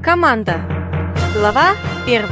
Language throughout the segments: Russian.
Команда. Глава 1.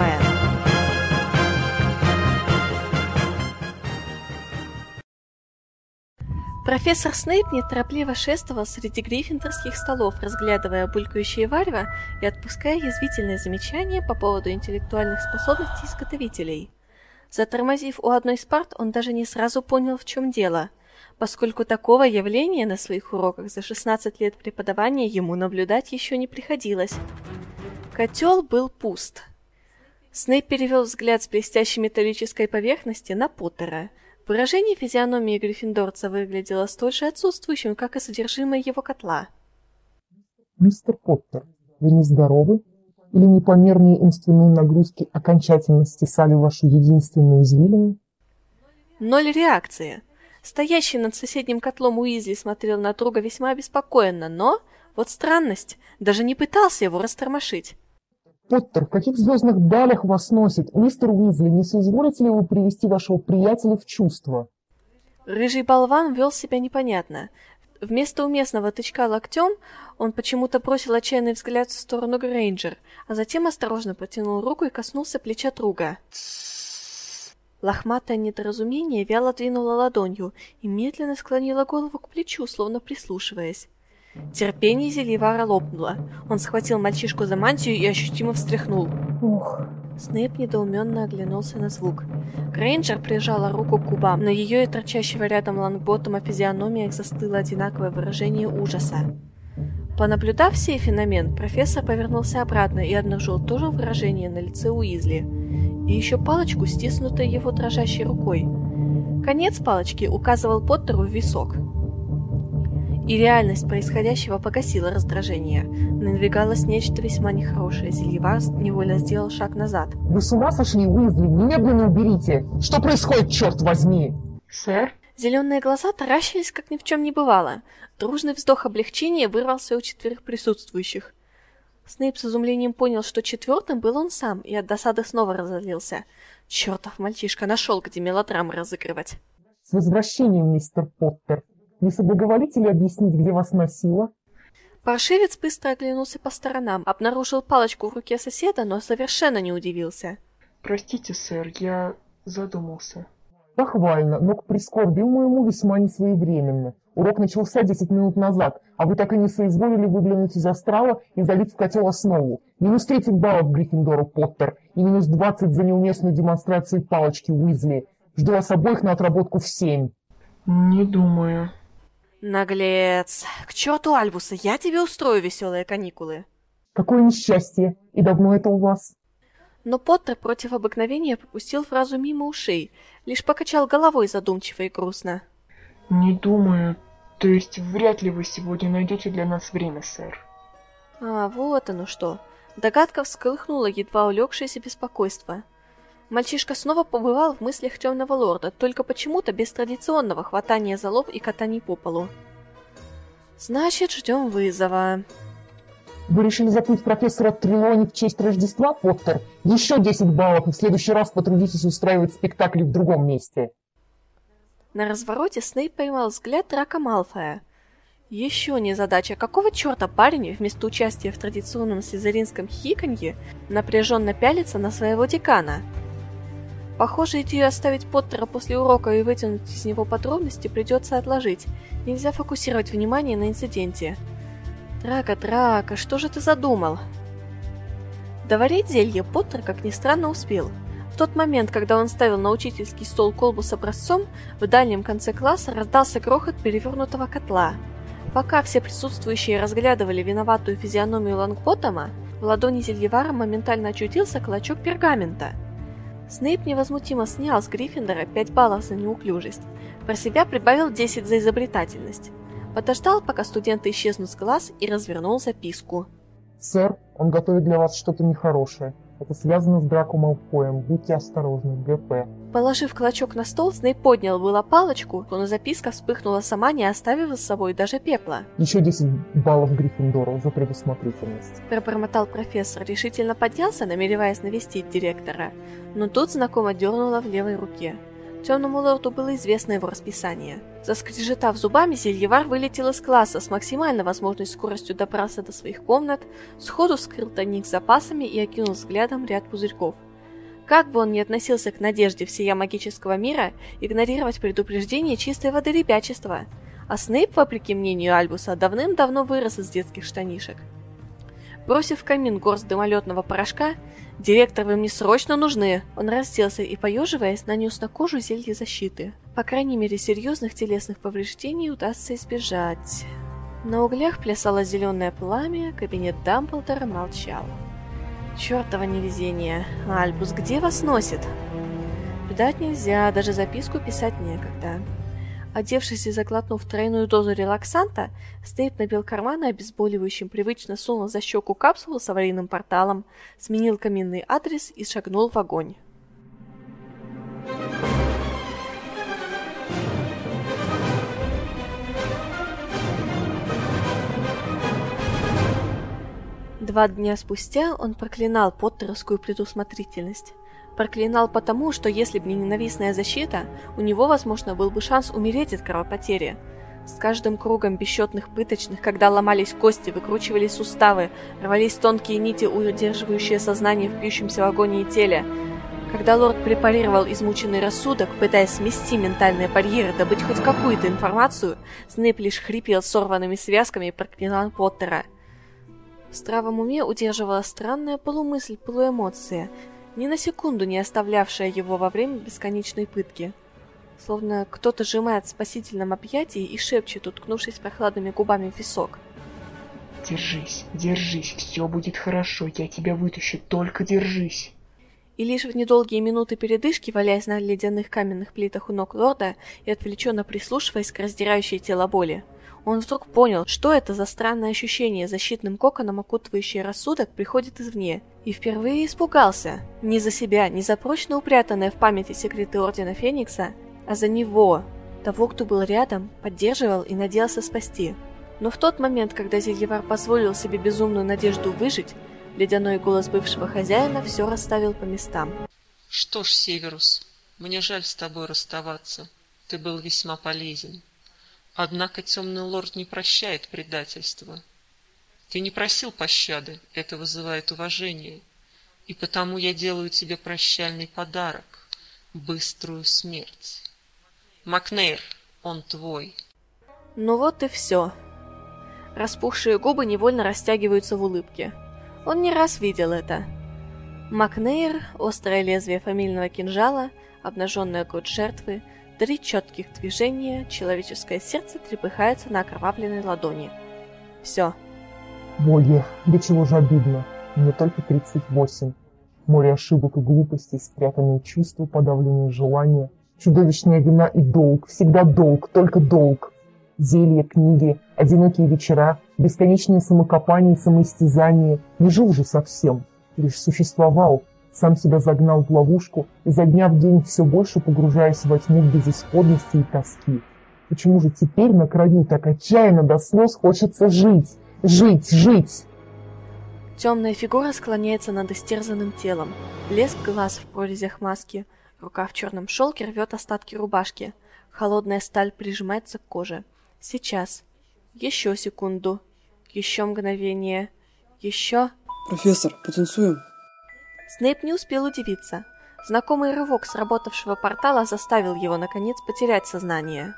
Профессор Снейп неторопливо шествовал среди гриффиндорских столов, разглядывая булькающее варево и отпуская язвительные замечания по поводу интеллектуальных способностей изготовителей. Затормозив у одной из парт, он даже не сразу понял, в чем дело, поскольку такого явления на своих уроках за 16 лет преподавания ему наблюдать еще не приходилось. Котел был пуст. Снейп перевел взгляд с блестящей металлической поверхности на Поттера. Выражение физиономии гриффиндорца выглядело столь же отсутствующим, как и содержимое его котла. «Мистер Поттер, вы нездоровы? Или непомерные умственные нагрузки окончательно стесали вашу единственную извилину?» 0 реакции. Стоящий над соседним котлом Уизли смотрел на друга весьма обеспокоенно, но, вот странность, даже не пытался его растормошить. «Поттер, в каких звездных далях вас носит? Мистер Уизли, не соизволите ли вы привести вашего приятеля в чувство?» Рыжий болван вел себя непонятно. Вместо уместного тычка локтем он почему-то бросил отчаянный взгляд в сторону Грейнджер, а затем осторожно протянул руку и коснулся плеча друга. Лохматое недоразумение вяло двинуло ладонью и медленно склонило голову к плечу, словно прислушиваясь. Терпение Зельевара лопнуло. Он схватил мальчишку за мантию и ощутимо встряхнул. «Ох!» Снейп недоуменно оглянулся на звук. Грейнджер прижала руку к губам. На ее и торчащего рядом Лонгботтома физиономиях застыло одинаковое выражение ужаса. Понаблюдав сей феномен, профессор повернулся обратно и обнаружил то же выражение на лице Уизли. И еще палочку, стиснутую его дрожащей рукой. Конец палочки указывал Поттеру в висок. И реальность происходящего погасила раздражение. Надвигалось нечто весьма нехорошее. Зельевар невольно сделал шаг назад. «Вы с ума сошли, Уизли? Немедленно уберите! Что происходит, черт возьми?» «Сэр?» Зеленые глаза таращились, как ни в чем не бывало. Дружный вздох облегчения вырвался у 4 присутствующих. Снейп с изумлением понял, что 4-м был он сам, и от досады снова разозлился. Чертов мальчишка нашел, где мелодрамы разыгрывать. «С возвращением, мистер Поттер! Не соблаговолите ли объяснить, где вас носило?» Паршивец быстро оглянулся по сторонам, обнаружил палочку в руке соседа, но совершенно не удивился. «Простите, сэр, я задумался». «Похвально, но к прискорбию моему весьма несвоевременно. Урок начался 10 минут назад, а вы так и не соизволили выглянуть из астрала и залить в котел основу. Минус 30 баллов Гриффиндору, Поттер, и минус 20 за неуместную демонстрацию палочки Уизли. Жду вас обоих на отработку в 7. «Не думаю». Наглец. К черту Альбуса, я тебе устрою веселые каникулы. Какое несчастье! И давно это у вас? Но Поттер против обыкновения пропустил фразу мимо ушей, лишь покачал головой задумчиво и грустно. «Не думаю. То есть вряд ли вы сегодня найдете для нас время, сэр». А, вот оно что. Догадка всколыхнула едва улегшееся беспокойство. Мальчишка снова побывал в мыслях темного лорда, только почему-то без традиционного хватания за лоб и катаний по полу. Значит, ждем вызова. Вы решили заплыть профессора Трелони в честь Рождества, Поттер? Еще 10 баллов, и в следующий раз потрудитесь устраивать спектакли в другом месте. На развороте Снейп поймал взгляд Драко Малфоя. Еще не задача, какого черта парень вместо участия в традиционном слизеринском хихиканье напряженно пялится на своего декана. Похоже, идею оставить Поттера после урока и вытянуть из него подробности придется отложить. Нельзя фокусировать внимание на инциденте. Драко, что же ты задумал? Доварить зелье Поттер, как ни странно, успел. В тот момент, когда он ставил на учительский стол колбу с образцом, в дальнем конце класса раздался грохот перевернутого котла. Пока все присутствующие разглядывали виноватую физиономию Лонгботтома, в ладони Зельевара моментально очутился клочок пергамента. Снейп невозмутимо снял с Гриффиндора 5 баллов за неуклюжесть, про себя прибавил 10 за изобретательность. Подождал, пока студенты исчезнут с глаз, и развернул записку. «Сэр, он готовит для вас что-то нехорошее. Это связано с Драко Малфоем. Будьте осторожны, ГП». Положив клочок на стол, Снейп поднял было палочку, но записка вспыхнула сама, не оставив за собой даже пепла. «Еще 10 баллов Гриффиндору за предусмотрительность». Пробормотал профессор, решительно поднялся, намереваясь навестить директора, но тут знакомо дернуло в левой руке. Темному лорду было известно его расписание. Заскрежетав зубами, Зельевар вылетел из класса с максимально возможной скоростью, добрался до своих комнат, сходу вскрыл тайник с запасами и окинул взглядом ряд пузырьков. Как бы он ни относился к надежде всея магического мира, игнорировать предупреждение чистой воды ребячества. А Снейп, вопреки мнению Альбуса, давным-давно вырос из детских штанишек. Бросив в камин горсть дымолетного порошка, «Директор, вы мне срочно нужны!» Он разделся и, поеживаясь, нанес на кожу зелье защиты. По крайней мере, серьезных телесных повреждений удастся избежать. На углях плясало зеленое пламя, кабинет Дамблдора молчал. «Чертово невезение! Альбус, где вас носит?» Ждать нельзя, даже записку писать некогда. Одевшись и заглотнув тройную дозу релаксанта, Снейп набил карманы обезболивающим, привычно сунул за щеку капсулу с аварийным порталом, сменил каминный адрес и шагнул в огонь. Два дня спустя он проклинал поттеровскую предусмотрительность. Проклинал потому, что если бы не ненавистная защита, у него, возможно, был бы шанс умереть от кровопотери. С каждым кругом бесчетных пыточных, когда ломались кости, выкручивались суставы, рвались тонкие нити, удерживающие сознание в бьющемся в агонии теле, когда лорд препарировал измученный рассудок, пытаясь смести ментальные барьеры, добыть хоть какую-то информацию, Снейп лишь хрипел сорванными связками и проклинал Поттера. В здравом уме удерживала странная полумысль, полуэмоция, ни на секунду не оставлявшая его во время бесконечной пытки. Словно кто-то сжимает в спасительном объятии и шепчет, уткнувшись прохладными губами в висок. «Держись, держись, все будет хорошо, я тебя вытащу, только держись!» И лишь в недолгие минуты передышки, валяясь на ледяных каменных плитах у ног лорда и отвлеченно прислушиваясь к раздирающей тело боли, он вдруг понял, что это за странное ощущение, защитным коконом окутывающее рассудок, приходит извне, и впервые испугался. Не за себя, не за прочно упрятанные в памяти секреты Ордена Феникса, а за него, того, кто был рядом, поддерживал и надеялся спасти. Но в тот момент, когда Зельевар позволил себе безумную надежду выжить, ледяной голос бывшего хозяина все расставил по местам. «Что ж, Северус, мне жаль с тобой расставаться. Ты был весьма полезен. Однако темный лорд не прощает предательства. Ты не просил пощады, это вызывает уважение, и потому я делаю тебе прощальный подарок — быструю смерть. Макнейр, он твой». Ну вот и все. Распухшие губы невольно растягиваются в улыбке. Он не раз видел это. Макнейр, острое лезвие фамильного кинжала, обнаженная грудь жертвы, 3 четких движения, человеческое сердце трепыхается на окровавленной ладони. Все. Боги, до чего же обидно. Мне только 38. Море ошибок и глупостей, спрятанные чувства, подавленные желания, чудовищная вина и долг. Всегда долг, только долг. Зелья, книги, одинокие вечера, бесконечные самокопания и самоистязания. Не жил же совсем, лишь существовал. Сам себя загнал в ловушку, изо дня в день все больше погружаясь во тьму безысходности и тоски. Почему же теперь на краю так отчаянно до слез хочется жить? Жить, жить! Темная фигура склоняется над истерзанным телом. Блеск глаз в прорезях маски. Рука в черном шелке рвет остатки рубашки. Холодная сталь прижимается к коже. Сейчас. Еще секунду. Еще мгновение. Еще... «Профессор, потанцуем?» Снейп не успел удивиться. Знакомый рывок сработавшего портала заставил его, наконец, потерять сознание.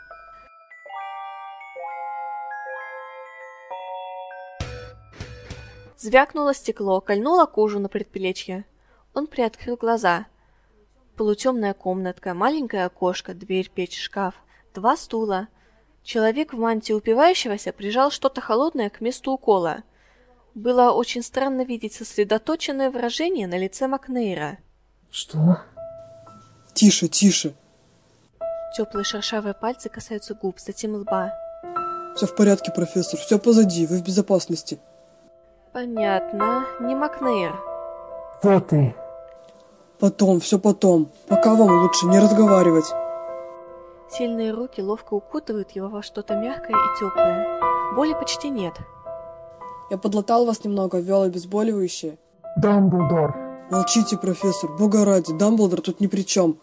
Звякнуло стекло, кольнуло кожу на предплечье. Он приоткрыл глаза. Полутемная комнатка, маленькое окошко, дверь, печь, шкаф, 2 стула. Человек в мантии упивающегося прижал что-то холодное к месту укола. Было очень странно видеть сосредоточенное выражение на лице Макнейра. Что? Тише, тише. Теплые шершавые пальцы касаются губ, затем лба. Все в порядке, профессор, все позади, вы в безопасности. Понятно, не Макнейр. Кто ты? Потом, все потом. Пока вам лучше не разговаривать. Сильные руки ловко укутывают его во что-то мягкое и теплое. Боли почти нет. Я подлатал вас немного, ввел обезболивающее. Дамблдор. Молчите, профессор, бога ради, Дамблдор тут ни при чем.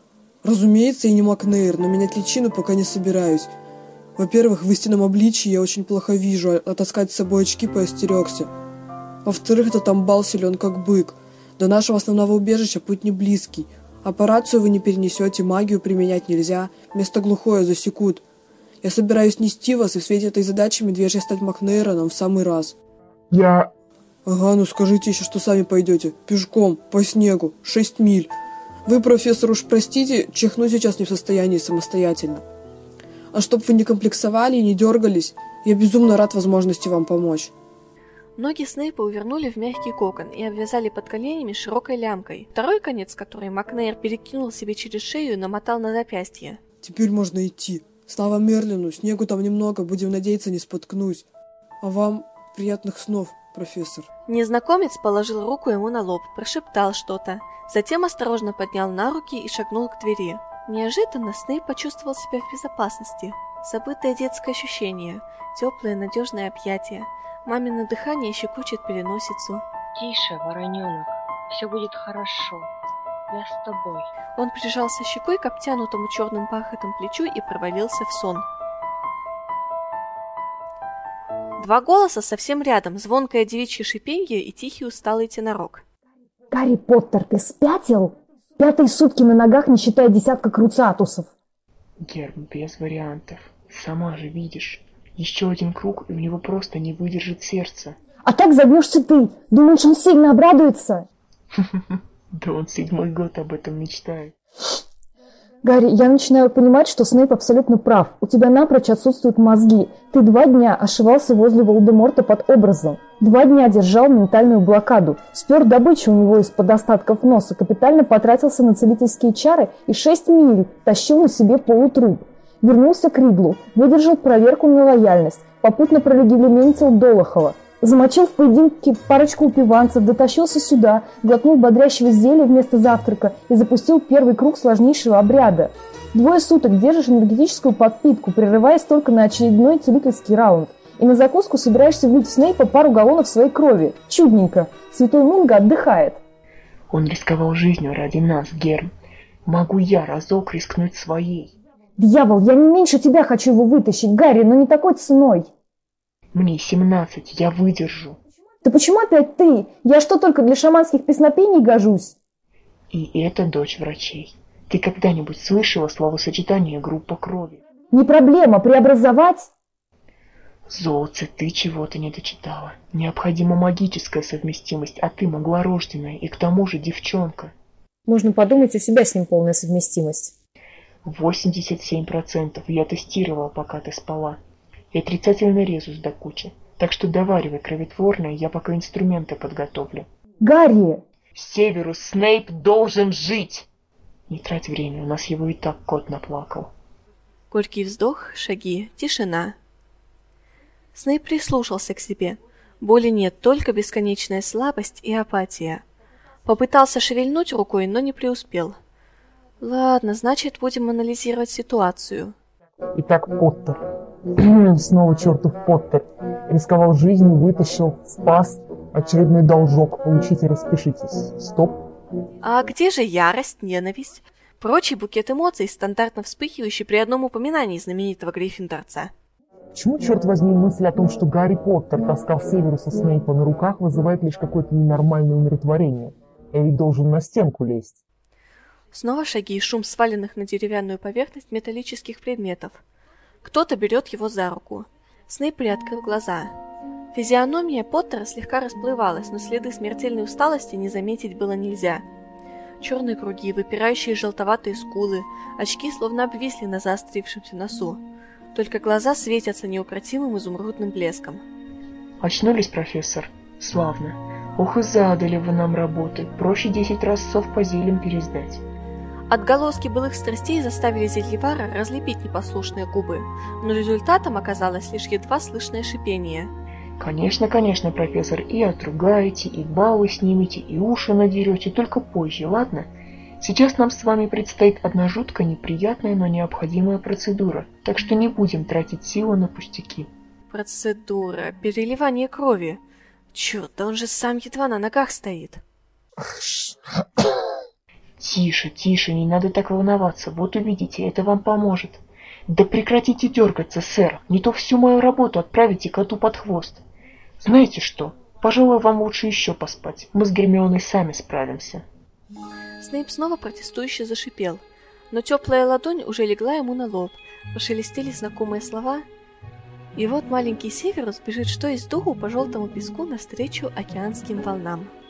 Разумеется, я не Макнейр, но менять личину пока не собираюсь. Во-первых, в истинном обличии я очень плохо вижу, а таскать с собой очки поостерегся. Во-вторых, этот амбал силен как бык. До нашего основного убежища путь не близкий. Аппарацию вы не перенесете, магию применять нельзя, место глухое засекут. Я собираюсь нести вас, и в свете этой задачи медвежья стать Макнейроном в самый раз. Я... Ага, ну скажите еще, что сами пойдете. Пешком, по снегу, 6 миль. Вы, профессор, уж простите, чихну сейчас не в состоянии самостоятельно. А чтоб вы не комплексовали и не дергались, я безумно рад возможности вам помочь. Ноги Снейпа увернули в мягкий кокон и обвязали под коленями широкой лямкой. Второй конец, который Макнейр перекинул себе через шею и намотал на запястье. Теперь можно идти. Слава Мерлину, снегу там немного, будем надеяться, не споткнусь. А вам приятных снов, профессор. Незнакомец положил руку ему на лоб, прошептал что-то, затем осторожно поднял на руки и шагнул к двери. Неожиданно Снейп почувствовал себя в безопасности. Забытое детское ощущение, теплое надежное объятие. Мамино дыхание щекочет переносицу. Тише, вороненок, все будет хорошо. Я с тобой. Он прижался щекой к обтянутому черным бархатом плечу и провалился в сон. Два голоса совсем рядом, звонкое девичье шипенье и тихий усталый тенорок. Гарри Поттер, ты спятил? 5-е сутки на ногах, не считая десятка круциатусов. Герм, без вариантов. Сама же видишь. Еще один круг, и у него просто не выдержит сердце. А так загнешься ты. Думаешь, он сильно обрадуется? Да он 7-й год об этом мечтает. Гарри, я начинаю понимать, что Снейп абсолютно прав. У тебя напрочь отсутствуют мозги. Ты 2 дня ошивался возле Волдеморта под образом. 2 дня держал ментальную блокаду. Спер добычу у него из-под остатков носа, капитально потратился на целительские чары и 6 миль тащил на себе полутруп. Вернулся к Ридлу, выдержал проверку на лояльность, попутно пролегилиментил Долохова. Замочил в поединке парочку упиванцев, дотащился сюда, глотнул бодрящего зелья вместо завтрака и запустил первый круг сложнейшего обряда. 2 суток держишь энергетическую подпитку, прерываясь только на очередной целительский раунд. И на закуску собираешься влить в Снейпа пару галлонов своей крови. Чудненько. Святой Мунго отдыхает. Он рисковал жизнью ради нас, Герм. Могу я разок рискнуть своей? Дьявол, я не меньше тебя хочу его вытащить, Гарри, но не такой ценой. Мне 17, я выдержу. Да почему опять ты? Я что, только для шаманских песнопений гожусь? И это дочь врачей. Ты когда-нибудь слышала словосочетание «группа крови»? Не проблема, преобразовать? Золотце, ты чего-то не дочитала. Необходима магическая совместимость, а ты могла-рожденная и к тому же девчонка. Можно подумать, у себя с ним полная совместимость. 87% я тестировала, пока ты спала. И отрицательный резус до кучи. Так что доваривай кровотворное, я пока инструменты подготовлю. Гарри! Северус Снейп должен жить! Не трать время, у нас его и так кот наплакал. Горький вздох, шаги, тишина. Снейп прислушался к себе. Боли нет, только бесконечная слабость и апатия. Попытался шевельнуть рукой, но не преуспел. Ладно, значит, будем анализировать ситуацию. Итак, Поттер. Снова чертов Поттер. Рисковал жизнью, вытащил, спас. Очередной должок. Получите, распишитесь. Стоп. А где же ярость, ненависть? Прочий букет эмоций, стандартно вспыхивающий при одном упоминании знаменитого гриффиндорца. Почему, черт возьми, мысль о том, что Гарри Поттер таскал Северуса Снейпа на руках, вызывает лишь какое-то ненормальное умиротворение? Я ведь должен на стенку лезть. Снова шаги и шум сваленных на деревянную поверхность металлических предметов. Кто-то берет его за руку. Снейп приоткрыл глаза. Физиономия Поттера слегка расплывалась, но следы смертельной усталости не заметить было нельзя. Черные круги, выпирающие желтоватые скулы, очки словно обвисли на заострившемся носу. Только глаза светятся неукротимым изумрудным блеском. Очнулись, профессор? Славно. Ох и задали вы нам работы. Проще 10 разцов по зельям пересдать. Отголоски былых страстей заставили Зельевара разлепить непослушные губы, но результатом оказалось лишь едва слышное шипение. Конечно, конечно, профессор, и отругаете, и баллы снимете, и уши надерете, только позже, ладно? Сейчас нам с вами предстоит одна жутко неприятная, но необходимая процедура, так что не будем тратить силы на пустяки. Процедура, переливание крови. Черт, да он же сам едва на ногах стоит. Тише, тише, не надо так волноваться, вот увидите, это вам поможет. Да прекратите дергаться, сэр, не то всю мою работу отправите коту под хвост. Знаете что, пожалуй, вам лучше еще поспать, мы с Гермионой сами справимся. Снейп снова протестующе зашипел, но теплая ладонь уже легла ему на лоб, пошелестели знакомые слова, и вот маленький Северус бежит что из духу по желтому песку навстречу океанским волнам.